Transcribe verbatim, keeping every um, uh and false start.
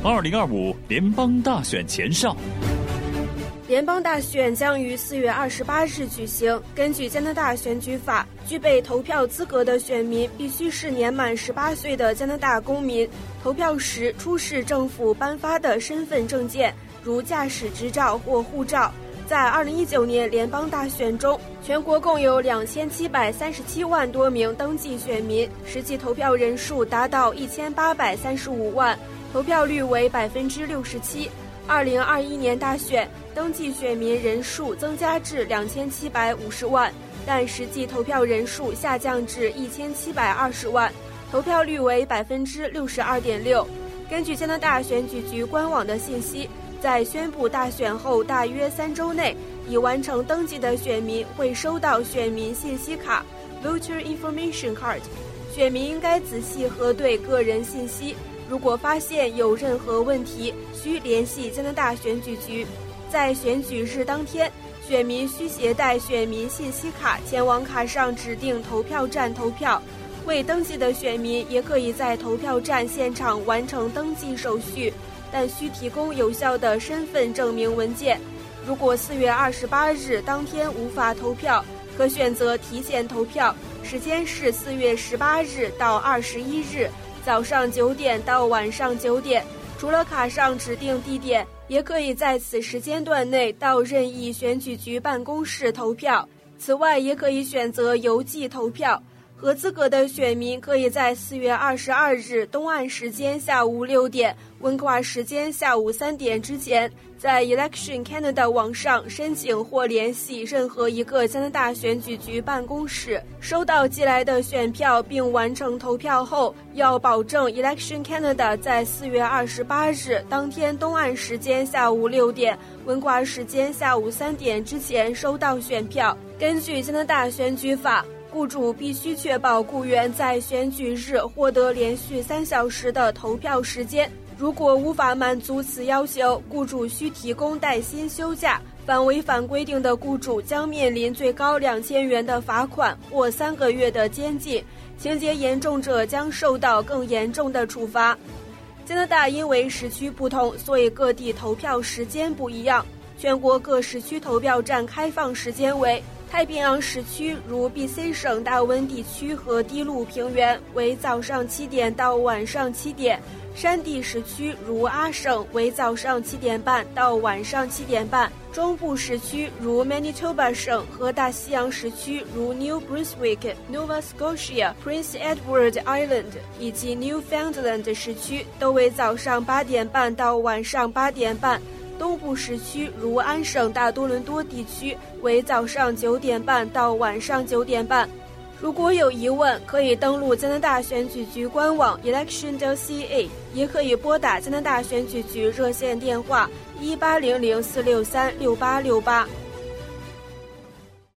二零二五联邦大选前哨。 联邦大选将于四月二十八日举行。根据加拿大选举法，具备投票资格的选民必须是年满十八岁的加拿大公民，投票时出示政府颁发的身份证件，如驾驶执照或护照。在二零一九年联邦大选中，全国共有两千七百三十七万多名登记选民，实际投票人数达到一千八百三十五万，投票率为百分之六十七。二零二一年大选登记选民人数增加至两千七百五十万，但实际投票人数下降至一千七百二十万，投票率为百分之六十二点六。根据加拿大选举局官网的信息，在宣布大选后大约三周内，已完成登记的选民会收到选民信息卡 （Voter Information Card）。选民应该仔细核对个人信息，如果发现有任何问题，需联系加拿大选举局。在选举日当天，选民需携带选民信息卡前往卡上指定投票站投票。未登记的选民也可以在投票站现场完成登记手续，但需提供有效的身份证明文件。如果四月二十八日当天无法投票，可选择提前投票，时间是四月十八日到二十一日，早上九点到晚上九点。除了卡上指定地点，也可以在此时间段内到任意选举局办公室投票。此外，也可以选择邮寄投票。合资格的选民可以在四月二十二日东岸时间下午六点、温哥华时间下午三点之前，在 Election Canada 网上申请或联系任何一个加拿大选举局办公室，收到寄来的选票并完成投票后，要保证 Election Canada 在四月二十八日当天东岸时间下午六点、温哥华时间下午三点之前收到选票。根据加拿大选举法，雇主必须确保雇员在选举日获得连续三小时的投票时间。如果无法满足此要求，雇主需提供带薪休假。凡违反规定的雇主将面临最高两千元的罚款或三个月的监禁，情节严重者将受到更严重的处罚。加拿大因为时区不同，所以各地投票时间不一样。全国各时区投票站开放时间为：太平洋时区如 B C 省大温地区和低陆平原为早上七点到晚上七点，山地时区如阿省为早上七点半到晚上七点半，中部时区如 Manitoba 省和大西洋时区如 New Brunswick、Nova Scotia、Prince Edward Island 以及 Newfoundland 时区都为早上八点半到晚上八点半。东部时区如安省大多伦多地区为早上九点半到晚上九点半。如果有疑问，可以登录加拿大选举局官网 election dot c a， 也可以拨打加拿大选举局热线电话一八零零四六三六八六八。